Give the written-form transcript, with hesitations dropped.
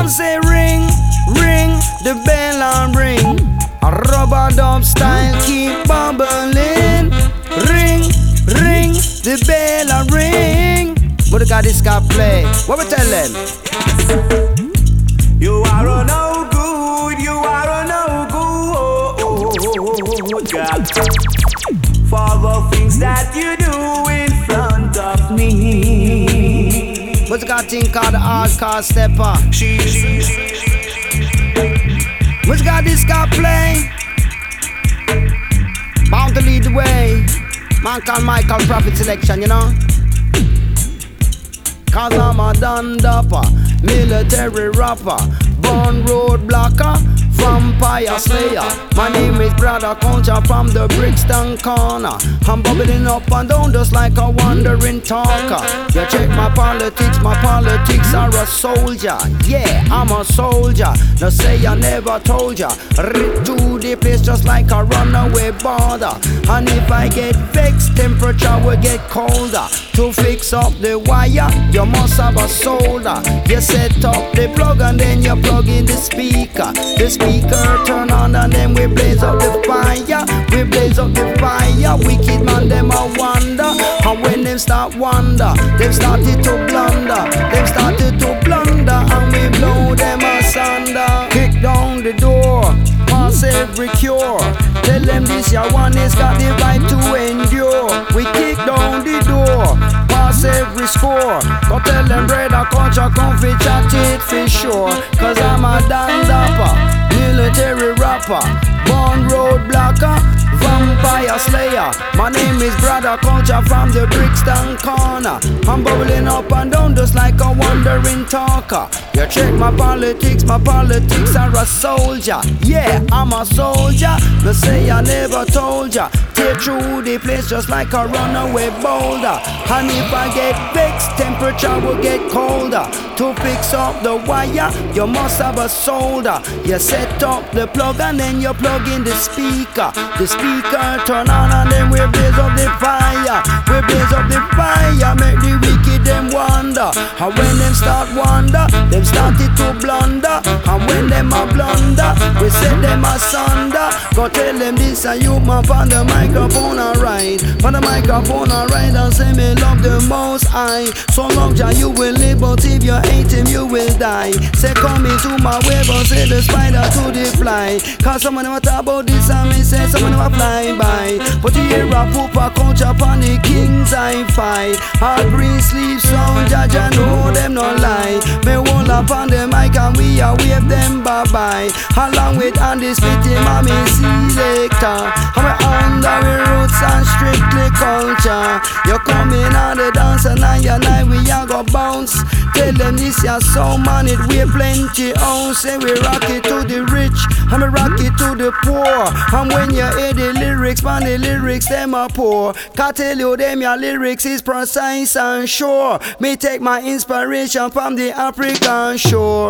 say ring, ring, the bell and ring. A rubber dub style keep bubbling. Ring, ring, the bell and ring. But got this guy play. What we tell them? You are a no good, you are a no good, God. For the things that you do in front of me. What's got thing called the hardcore stepper? What's got this guy play? Bound to lead the way. Man called Michael Prophet Selection, you know? Cause I'm a dun-dupper, military rapper, born road blocker, vampire slayer. My name is Brother Culture from the Brixton corner. I'm bubbling up and down just like a wandering talker. You check my politics are a soldier. Yeah, I'm a soldier. No say I never told ya. Rip to the place just like a runaway border. And if I get vexed, temperature will get colder. To fix up the wire, you must have a solder. You set up the plug and then you plug in the speaker. The speaker turn on and then we blaze up the fire. We blaze up the fire. Wicked man them a wonder. And when them start wonder, them started to blunder. Them started to blunder and we blow them asunder. Kick down the door, pass every cure. Tell them this your one is got the right to endure. We kick down the door, pass every score. Go tell them Brother Culture come fi chat it for sure. Cause I'm a dun-dupper, military rapper, born road blocker, vampire slayer. My name is Brother Culture from the Brixton corner. I'm bubbling up and down just like a wandering talker. You check my politics are a soldier. Yeah, I'm a soldier. No say I never told ya. Tear through the place just like a runaway boulder. And if I get vexed, temperature will get colder. To fix up the wire, you must have a solder. You set up the plug and then you plug in the speaker. The speaker turn on and then we blaze up the fire. We blaze up the fire, make the wicked them wonder. And when them start wonder, them started to blunder. And when them a blunder, we set them asunder. Go tell them this and you man on the microphone alright. On the microphone alright and say me love the most high. So long Jah you will live, but if you hate him you will die. Say come into my way, but say the spider to the fly. Cause someone never talk about this and me say someone never fly by. But you hear a pooper Culture upon the king's high fight. All green sleeves sound, Jah know them no lie. Me hold up on the mic and we a wave them bye bye. Along with Andy Spitty, mommy selector. I'm under we roots and strictly culture. You coming on the dance and on your night we a go bounce. Tell them this your sound man, it weigh plenty ounce. Say we rock it to the rich and we rock it to the poor. And when you hear the lyrics, man, the lyrics them are poor. Can't tell you them your lyrics is precise and sure. Me take my inspiration from the African shore.